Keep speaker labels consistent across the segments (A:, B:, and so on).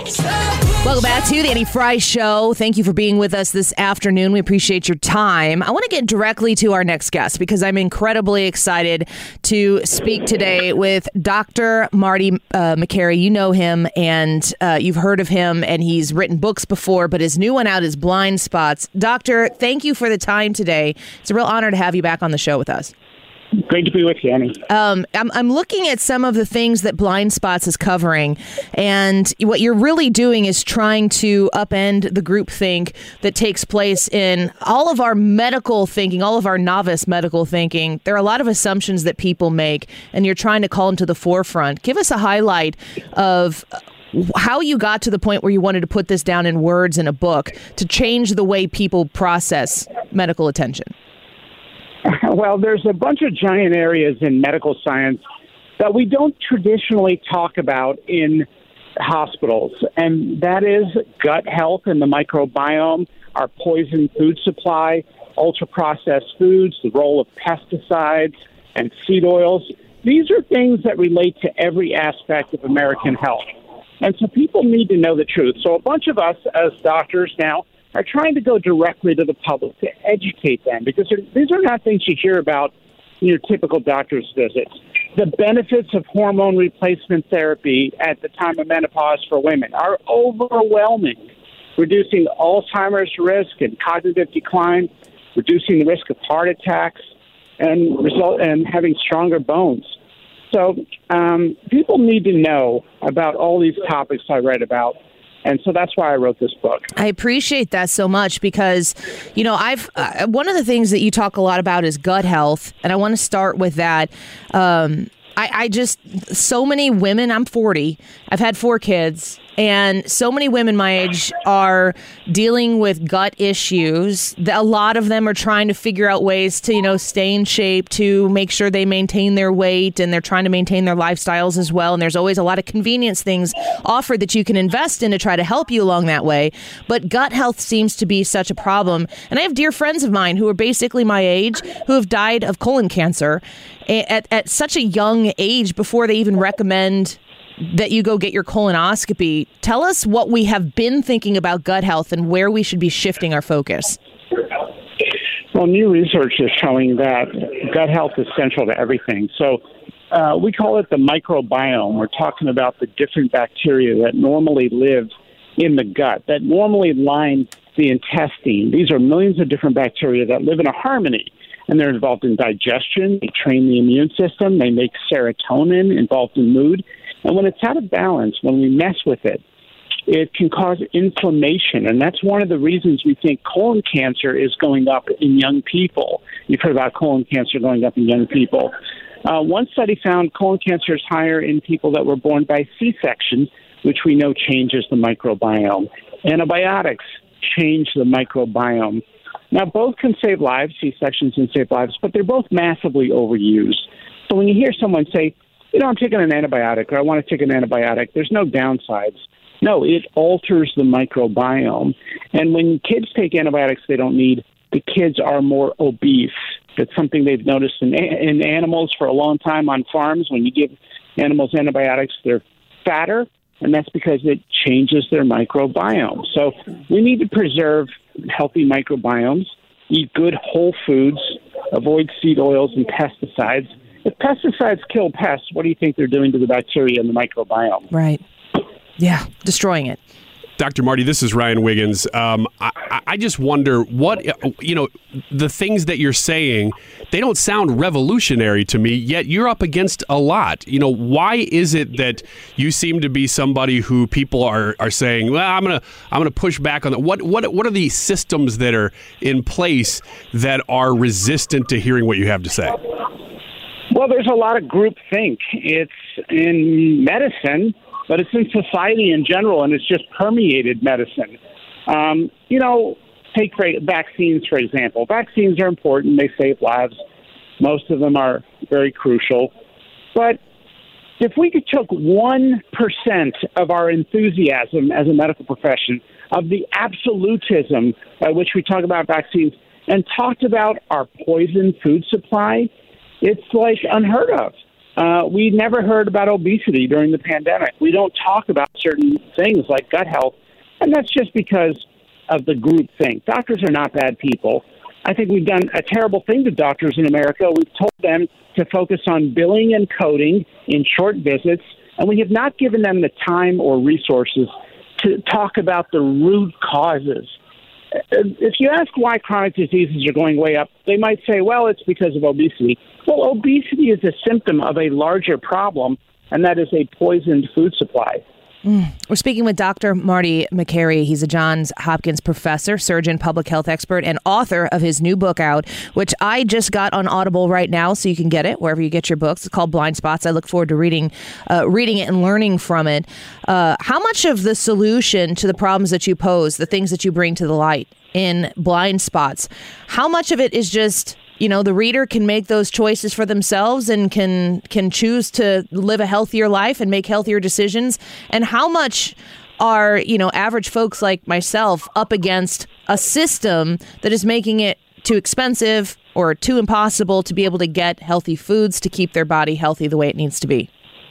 A: Welcome back to the Annie Fry Show. Thank you for being with us this afternoon. We appreciate your time. I want to get directly to our next guest because I'm incredibly excited to speak today with Dr. Marty Makary. You know him and you've heard of him, and he's written books before, but his new one out is Blind Spots. Doctor, thank you for the time today. It's a real honor to have you back on the show with us.
B: Great to be with you, Annie.
A: I'm looking at some of the things that Blind Spots is covering, and what you're really doing is trying to upend the groupthink that takes place in all of our medical thinking, all of our novice medical thinking. There are a lot of assumptions that people make, and you're trying to call them to the forefront. Give us a highlight of how you got to the point where you wanted to put this down in words in a book to change the way people process medical attention.
B: Well, there's a bunch of giant areas in medical science that we don't traditionally talk about in hospitals, and that is gut health and the microbiome, our poison food supply, ultra-processed foods, the role of pesticides and seed oils. These are things that relate to every aspect of American health. And so people need to know the truth. So a bunch of us as doctors now are trying to go directly to the public to educate them, because these are not things you hear about in your typical doctor's visits. The benefits of hormone replacement therapy at the time of menopause for women are overwhelming, reducing Alzheimer's risk and cognitive decline, reducing the risk of heart attacks, and having stronger bones. So people need to know about all these topics I read about. And so that's why I wrote this book.
A: I appreciate that so much because, you know, one of the things that you talk a lot about is gut health. And I want to start with that. So many women, I'm 40, I've had 4 kids, and so many women my age are dealing with gut issues. A lot of them are trying to figure out ways to, stay in shape, to make sure they maintain their weight, and they're trying to maintain their lifestyles as well. And there's always a lot of convenience things offered that you can invest in to try to help you along that way. But gut health seems to be such a problem. And I have dear friends of mine who are basically my age who have died of colon cancer at such a young age before they even recommend that you go get your colonoscopy. Tell us what we have been thinking about gut health and where we should be shifting our focus.
B: Well, new research is showing that gut health is central to everything. So we call it the microbiome. We're talking about the different bacteria that normally live in the gut, that normally line the intestine. These are millions of different bacteria that live in a harmony, and they're involved in digestion. They train the immune system. They make serotonin, involved in mood. And when it's out of balance, when we mess with it, it can cause inflammation. And that's one of the reasons we think colon cancer is going up in young people. You've heard about colon cancer going up in young people. One study found colon cancer is higher in people that were born by C-section, which we know changes the microbiome. Antibiotics change the microbiome. Now, both can save lives. C-sections can save lives, but they're both massively overused. So when you hear someone say, I'm taking an antibiotic, or I want to take an antibiotic, there's no downsides. No, it alters the microbiome. And when kids take antibiotics they don't need, the kids are more obese. That's something they've noticed in animals for a long time on farms. When you give animals antibiotics, they're fatter, and that's because it changes their microbiome. So we need to preserve healthy microbiomes, eat good whole foods, avoid seed oils and pesticides. If pesticides kill pests, what do you think they're doing to the bacteria in the microbiome?
A: Right. Yeah, destroying it.
C: Dr. Marty, this is Ryan Wiggins. I just wonder what, the things that you're saying, they don't sound revolutionary to me, yet you're up against a lot. Why is it that you seem to be somebody who people are saying, well, I'm gonna push back on that? What are the systems that are in place that are resistant to hearing what you have to say?
B: Well, there's a lot of groupthink. It's in medicine, but it's in society in general, and it's just permeated medicine. Take vaccines, for example. Vaccines are important. They save lives. Most of them are very crucial. But if we could took 1% of our enthusiasm as a medical profession, of the absolutism by which we talk about vaccines, and talked about our poison food supply, it's like unheard of. We never heard about obesity during the pandemic. We don't talk about certain things like gut health, and that's just because of the group thing. Doctors are not bad people. I think we've done a terrible thing to doctors in America. We've told them to focus on billing and coding in short visits, and we have not given them the time or resources to talk about the root causes. If you ask why chronic diseases are going way up, they might say, well, it's because of obesity. Well, obesity is a symptom of a larger problem, and that is a poisoned food supply.
A: We're speaking with Dr. Marty Makary. He's a Johns Hopkins professor, surgeon, public health expert, and author of his new book out, which I just got on Audible right now, so you can get it wherever you get your books. It's called Blind Spots. I look forward to reading it and learning from it. How much of the solution to the problems that you pose, the things that you bring to the light in Blind Spots, how much of it is just, the reader can make those choices for themselves and can choose to live a healthier life and make healthier decisions? And how much are, average folks like myself up against a system that is making it too expensive or too impossible to be able to get healthy foods to keep their body healthy the way it needs to be?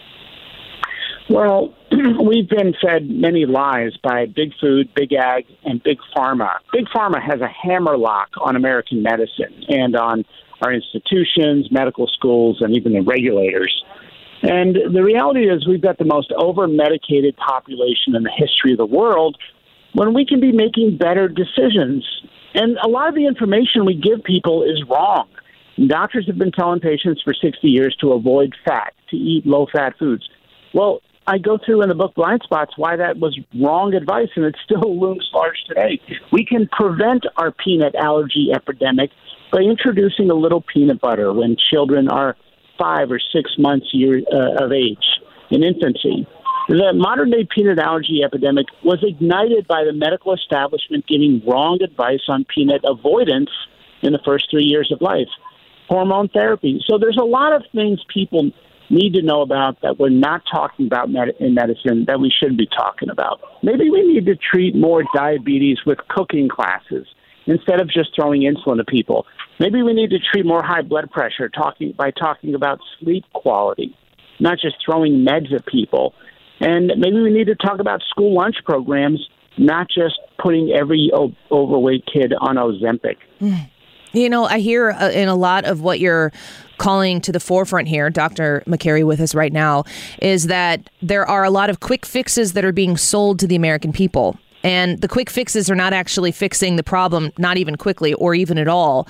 B: Well, we've been fed many lies by big food, big ag, and big pharma. Big pharma has a hammerlock on American medicine and on our institutions, medical schools, and even the regulators. And the reality is we've got the most over-medicated population in the history of the world when we can be making better decisions. And a lot of the information we give people is wrong. Doctors have been telling patients for 60 years to avoid fat, to eat low-fat foods. Well, I go through in the book Blind Spots why that was wrong advice, and it still looms large today. We can prevent our peanut allergy epidemic by introducing a little peanut butter when children are 5 or 6 months of age in infancy. The modern-day peanut allergy epidemic was ignited by the medical establishment giving wrong advice on peanut avoidance in the first 3 years of life. Hormone therapy. So there's a lot of things people need to know about that we're not talking about in medicine that we should be talking about. Maybe we need to treat more diabetes with cooking classes instead of just throwing insulin to people. Maybe we need to treat more high blood pressure by talking about sleep quality, not just throwing meds at people. And maybe we need to talk about school lunch programs, not just putting every overweight kid on Ozempic.
A: I hear in a lot of what you're calling to the forefront here, Dr. Makary with us right now, is that there are a lot of quick fixes that are being sold to the American people. And the quick fixes are not actually fixing the problem, not even quickly or even at all.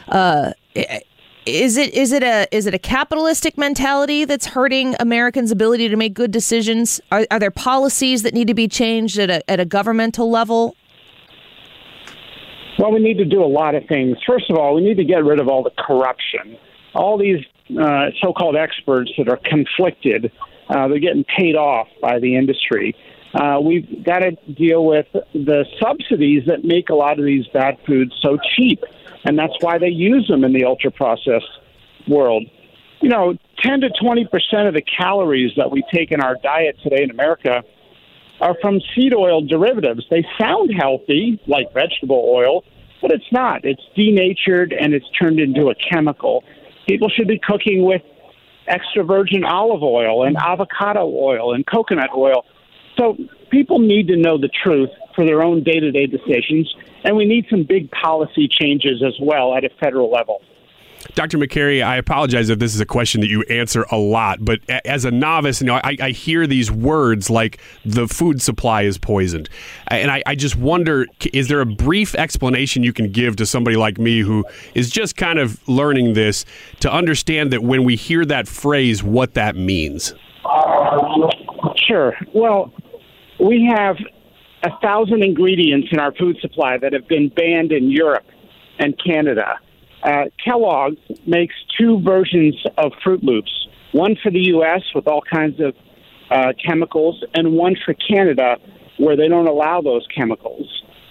A: Is it a capitalistic mentality that's hurting Americans' ability to make good decisions? Are there policies that need to be changed at a governmental level?
B: Well, we need to do a lot of things. First of all, we need to get rid of all the corruption. All these so-called experts that are conflicted, they're getting paid off by the industry. We've got to deal with the subsidies that make a lot of these bad foods so cheap, and that's why they use them in the ultra-processed world. 10 to 20% of the calories that we take in our diet today in America are from seed oil derivatives. They sound healthy, like vegetable oil, but it's not. It's denatured and it's turned into a chemical. People should be cooking with extra virgin olive oil and avocado oil and coconut oil. So people need to know the truth for their own day-to-day decisions, and we need some big policy changes as well at a federal level.
C: Dr. Makary, I apologize if this is a question that you answer a lot, but as a novice, I hear these words like the food supply is poisoned. And I just wonder, is there a brief explanation you can give to somebody like me who is just kind of learning this to understand that when we hear that phrase, what that means?
B: Sure. Well, we have 1,000 ingredients in our food supply that have been banned in Europe and Canada. Kellogg's makes 2 versions of Fruit Loops, one for the U.S. with all kinds of chemicals and one for Canada where they don't allow those chemicals.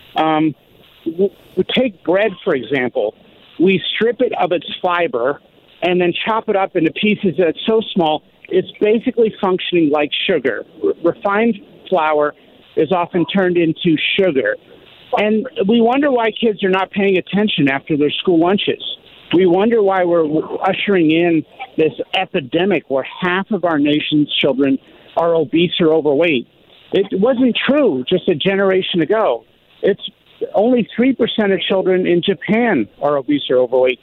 B: We take bread, for example. We strip it of its fiber and then chop it up into pieces that's so small it's basically functioning like sugar. Refined flour is often turned into sugar. And we wonder why kids are not paying attention after their school lunches. We wonder why we're ushering in this epidemic where half of our nation's children are obese or overweight. It wasn't true just a generation ago. It's only 3% of children in Japan are obese or overweight.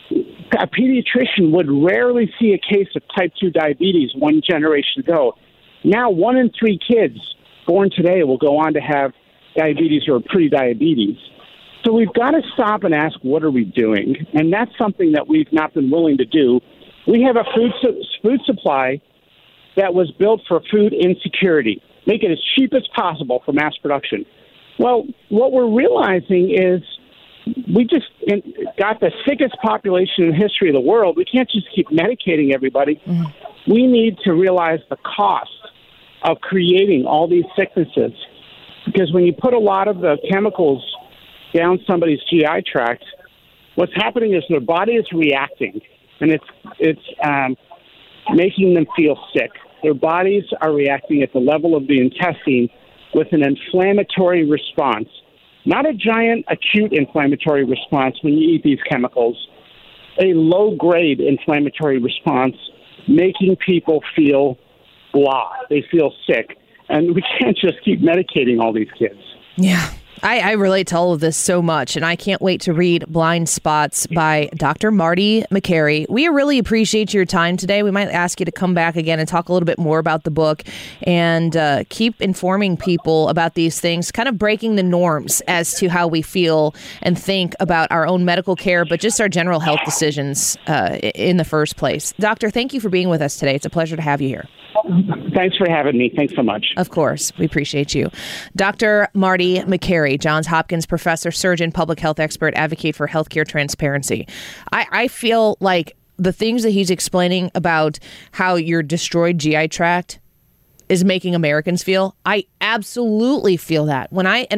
B: A pediatrician would rarely see a case of type 2 diabetes one generation ago. Now, 1 in 3 kids born today will go on to have diabetes or pre-diabetes. So we've got to stop and ask, what are we doing? And that's something that we've not been willing to do. We have a food supply that was built for food insecurity. Make it as cheap as possible for mass production. Well, what we're realizing is we just got the sickest population in the history of the world. We can't just keep medicating everybody. We need to realize the cost of creating all these sicknesses. Because when you put a lot of the chemicals down somebody's GI tract, what's happening is their body is reacting, and it's making them feel sick. Their bodies are reacting at the level of the intestine with an inflammatory response. Not a giant acute inflammatory response when you eat these chemicals, a low-grade inflammatory response, making people feel blah. They feel sick. And we can't just keep medicating all these kids.
A: Yeah. I relate to all of this so much, and I can't wait to read Blind Spots by Dr. Marty Makary. We really appreciate your time today. We might ask you to come back again and talk a little bit more about the book and keep informing people about these things, kind of breaking the norms as to how we feel and think about our own medical care, but just our general health decisions in the first place. Doctor, thank you for being with us today. It's a pleasure to have you here.
B: Thanks for having me. Thanks so much.
A: Of course. We appreciate you. Dr. Marty Makary, Johns Hopkins professor, surgeon, public health expert, advocate for healthcare transparency. I feel like the things that he's explaining about how your destroyed GI tract is making Americans feel, I absolutely feel that.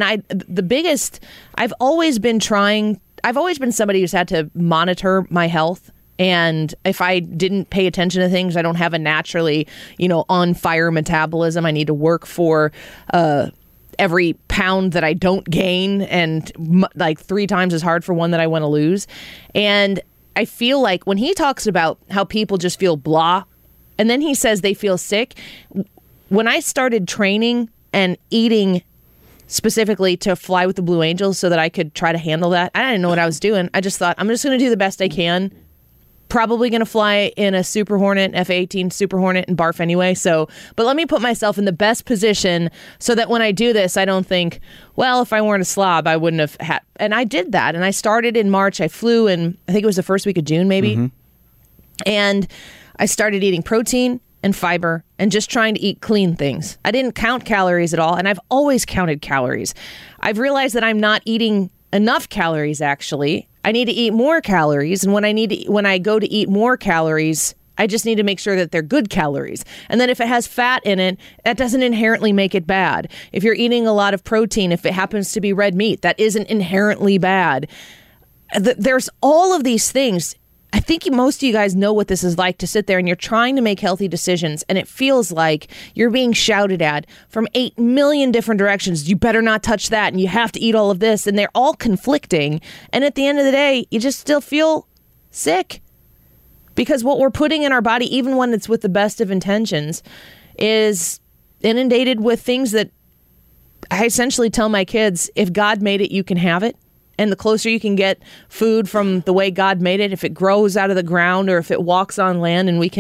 A: I've always been somebody who's had to monitor my health. And if I didn't pay attention to things, I don't have a naturally, on fire metabolism. I need to work for every pound that I don't gain and like 3 times as hard for one that I want to lose. And I feel like when he talks about how people just feel blah, and then he says they feel sick, when I started training and eating specifically to fly with the Blue Angels so that I could try to handle that, I didn't know what I was doing. I just thought, I'm just going to do the best I can. Probably going to fly in a Super Hornet, F-18 Super Hornet, and barf anyway. But let me put myself in the best position so that when I do this, I don't think, well, if I weren't a slob, I wouldn't have had. And I did that. And I started in March. I flew in, I think it was the first week of June, maybe. Mm-hmm. And I started eating protein and fiber and just trying to eat clean things. I didn't count calories at all. And I've always counted calories. I've realized that I'm not eating enough calories, actually. I need to eat more calories, and when I go to eat more calories, I just need to make sure that they're good calories. And then if it has fat in it, that doesn't inherently make it bad. If you're eating a lot of protein, if it happens to be red meat, that isn't inherently bad. There's all of these things. I think most of you guys know what this is like to sit there and you're trying to make healthy decisions, and it feels like you're being shouted at from 8 million different directions. You better not touch that, and you have to eat all of this, and they're all conflicting. And at the end of the day, you just still feel sick because what we're putting in our body, even when it's with the best of intentions, is inundated with things that I essentially tell my kids, if God made it, you can have it. And the closer you can get food from the way God made it, if it grows out of the ground or if it walks on land, and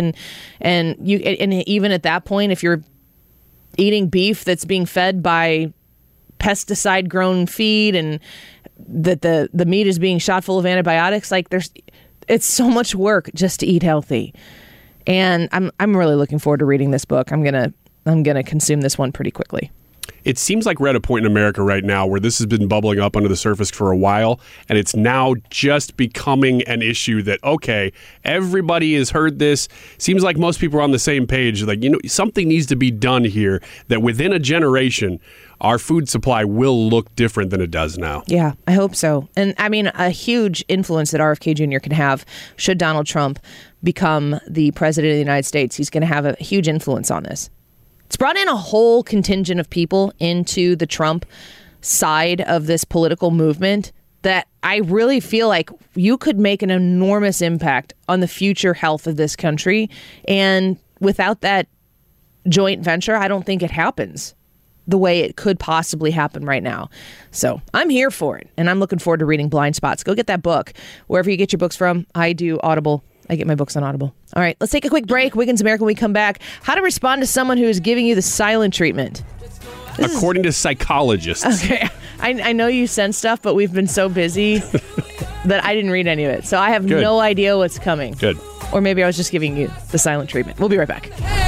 A: even at that point, if you're eating beef that's being fed by pesticide grown feed and that the meat is being shot full of antibiotics, it's so much work just to eat healthy. And I'm really looking forward to reading this book. I'm gonna consume this one pretty quickly.
C: It seems like we're at a point in America right now where this has been bubbling up under the surface for a while, and it's now just becoming an issue that, okay, everybody has heard this. Seems like most people are on the same page. Like, something needs to be done here, that within a generation, our food supply will look different than it does now.
A: Yeah, I hope so. And I mean, a huge influence that RFK Jr. can have should Donald Trump become the president of the United States. He's going to have a huge influence on this. It's brought in a whole contingent of people into the Trump side of this political movement that I really feel like you could make an enormous impact on the future health of this country. And without that joint venture, I don't think it happens the way it could possibly happen right now. So I'm here for it. And I'm looking forward to reading Blind Spots. Go get that book wherever you get your books from. I do Audible. I get my books on Audible. All right, let's take a quick break. Wiggins America, when we come back, how to respond to someone who is giving you the silent treatment.
C: According to psychologists.
A: Okay. I know you sent stuff, but we've been so busy that I didn't read any of it. So I have no idea what's coming.
C: Good.
A: Or maybe I was just giving you the silent treatment. We'll be right back.